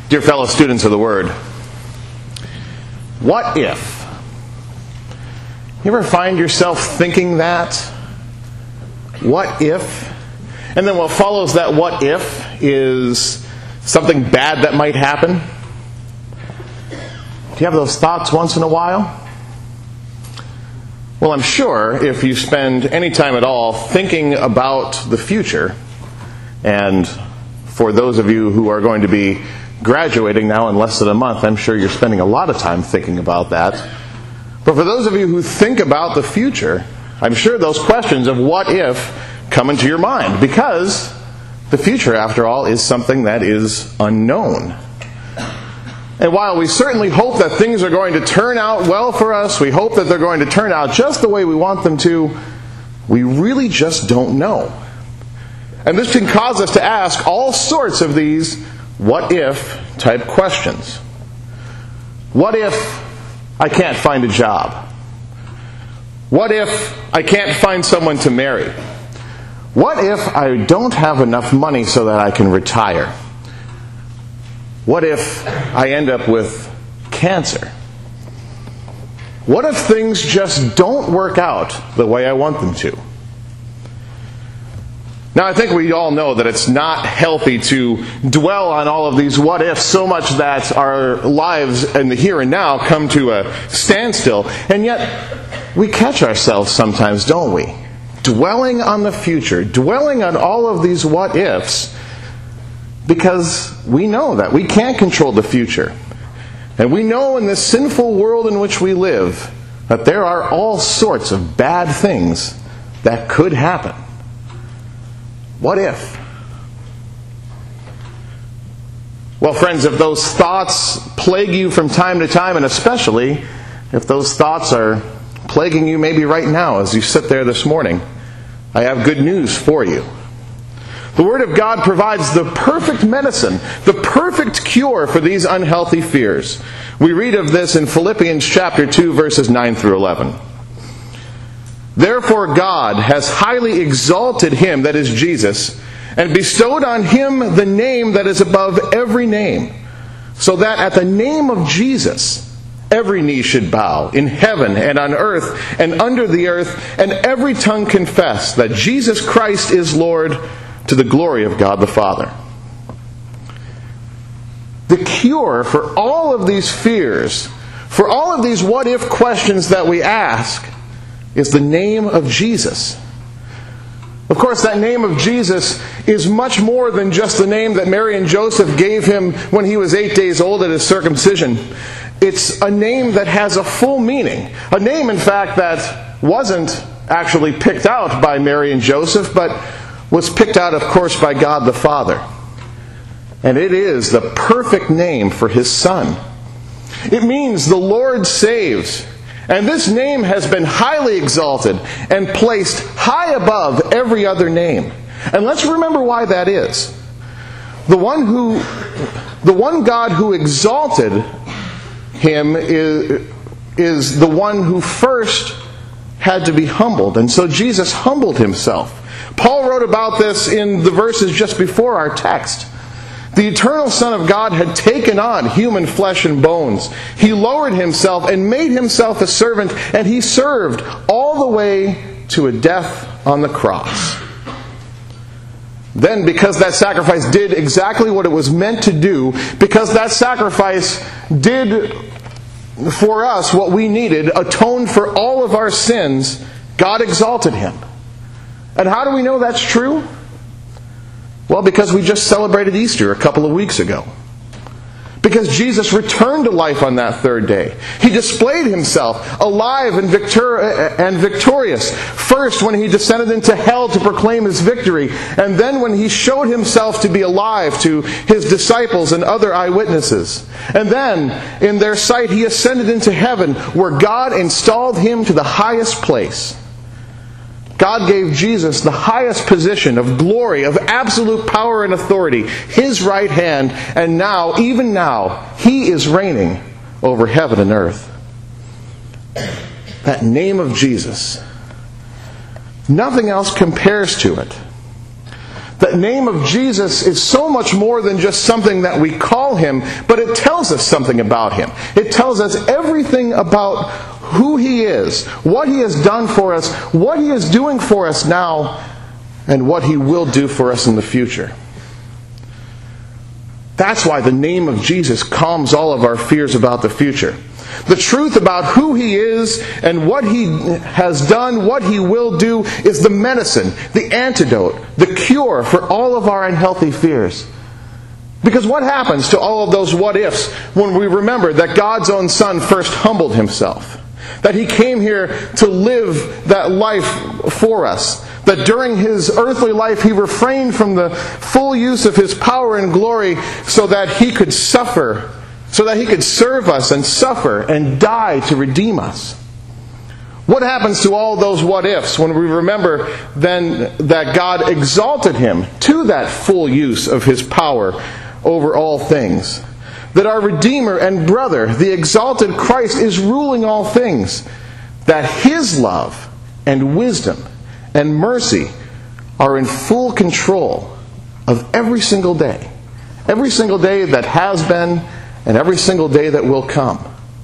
Dear fellow students of the Word, what if? You ever find yourself thinking that? What if? And then what follows that what if is something bad that might happen? Do you have those thoughts once in a while? Well, I'm sure if you spend any time at all thinking about the future, and for those of you who are going to be graduating now in less than a month, I'm sure you're spending a lot of time thinking about that. But for those of you who think about the future, I'm sure those questions of what if come into your mind, because the future, after all, is something that is unknown. And while we certainly hope that things are going to turn out well for us, we hope that they're going to turn out just the way we want them to, we really just don't know. And this can cause us to ask all sorts of these what if type questions. What if I can't find a job? What if I can't find someone to marry? What if I don't have enough money so that I can retire? What if I end up with cancer? What if things just don't work out the way I want them to? Now, I think we all know that it's not healthy to dwell on all of these what ifs so much that our lives in the here and now come to a standstill. And yet, we catch ourselves sometimes, don't we? Dwelling on the future, dwelling on all of these what ifs, because we know that we can't control the future. And we know in this sinful world in which we live that there are all sorts of bad things that could happen. What if? Well, friends, if those thoughts plague you from time to time, and especially if those thoughts are plaguing you maybe right now as you sit there this morning, I have good news for you. The Word of God provides the perfect medicine, the perfect cure for these unhealthy fears. We read of this in Philippians chapter 2, verses 9 through 11. Therefore God has highly exalted him, that is Jesus, and bestowed on him the name that is above every name, so that at the name of Jesus every knee should bow, in heaven and on earth and under the earth, and every tongue confess that Jesus Christ is Lord, to the glory of God the Father. The cure for all of these fears, for all of these what-if questions that we ask, is the name of Jesus. Of course, that name of Jesus is much more than just the name that Mary and Joseph gave him when he was 8 days old at his circumcision. It's a name that has a full meaning. A name, in fact, that wasn't actually picked out by Mary and Joseph, but was picked out, of course, by God the Father. And it is the perfect name for his Son. It means the Lord saves. And this name has been highly exalted and placed high above every other name. And let's remember why that is. The one God who exalted him is the one who first had to be humbled. And so Jesus humbled himself. Paul wrote about this in the verses just before our text. The eternal Son of God had taken on human flesh and bones. He lowered himself and made himself a servant, and he served all the way to a death on the cross. Then, because that sacrifice did exactly what it was meant to do, because that sacrifice did for us what we needed, atoned for all of our sins, God exalted him. And how do we know that's true? Well, because we just celebrated Easter a couple of weeks ago. Because Jesus returned to life on that third day. He displayed himself alive and victorious. First when he descended into hell to proclaim his victory. And then when he showed himself to be alive to his disciples and other eyewitnesses. And then, in their sight, he ascended into heaven, where God installed him to the highest place. God gave Jesus the highest position of glory, of absolute power and authority, his right hand, and now, even now, he is reigning over heaven and earth. That name of Jesus, nothing else compares to it. That name of Jesus is so much more than just something that we call him, but it tells us something about him. It tells us everything about who he is, what he has done for us, what he is doing for us now, and what he will do for us in the future. That's why the name of Jesus calms all of our fears about the future. The truth about who he is and what he has done, what he will do, is the medicine, the antidote, the cure for all of our unhealthy fears. Because what happens to all of those what-ifs when we remember that God's own Son first humbled himself? That he came here to live that life for us. That during his earthly life he refrained from the full use of his power and glory so that he could suffer, so that he could serve us and suffer and die to redeem us. What happens to all those what-ifs when we remember then that God exalted him to that full use of his power over all things? That our Redeemer and brother, the exalted Christ, is ruling all things. That his love and wisdom and mercy are in full control of every single day. Every single day that has been and every single day that will come.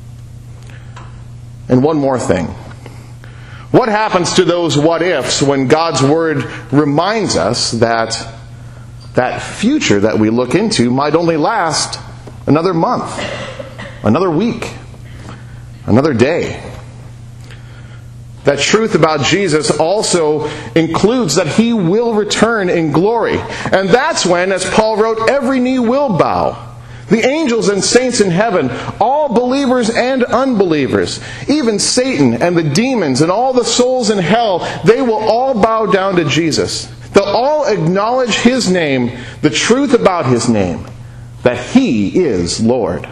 And one more thing. What happens to those what-ifs when God's Word reminds us that that future that we look into might only last another month, another week, another day? That truth about Jesus also includes that he will return in glory. And that's when, as Paul wrote, every knee will bow. The angels and saints in heaven, all believers and unbelievers, even Satan and the demons and all the souls in hell, they will all bow down to Jesus. They'll all acknowledge his name, the truth about his name, that he is Lord.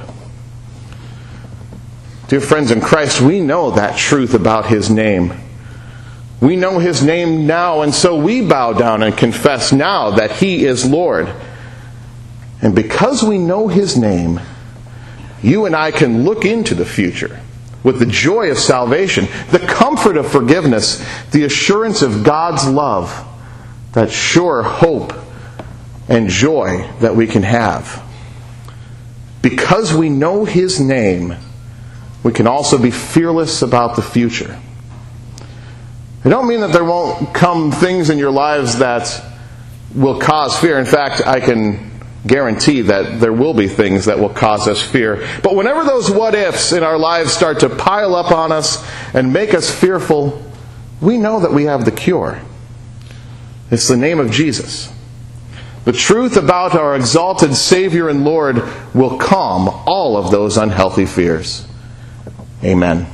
Dear friends in Christ, we know that truth about his name. We know his name now, and so we bow down and confess now that he is Lord. And because we know his name, you and I can look into the future with the joy of salvation, the comfort of forgiveness, the assurance of God's love, that sure hope and joy that we can have. Because we know his name, we can also be fearless about the future. I don't mean that there won't come things in your lives that will cause fear. In fact, I can guarantee that there will be things that will cause us fear. But whenever those what-ifs in our lives start to pile up on us and make us fearful, we know that we have the cure. It's the name of Jesus. The truth about our exalted Savior and Lord will calm all of those unhealthy fears. Amen.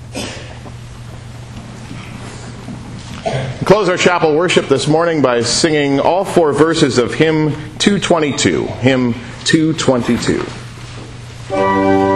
We close our chapel worship this morning by singing all 4 verses of hymn 222. Hymn 222.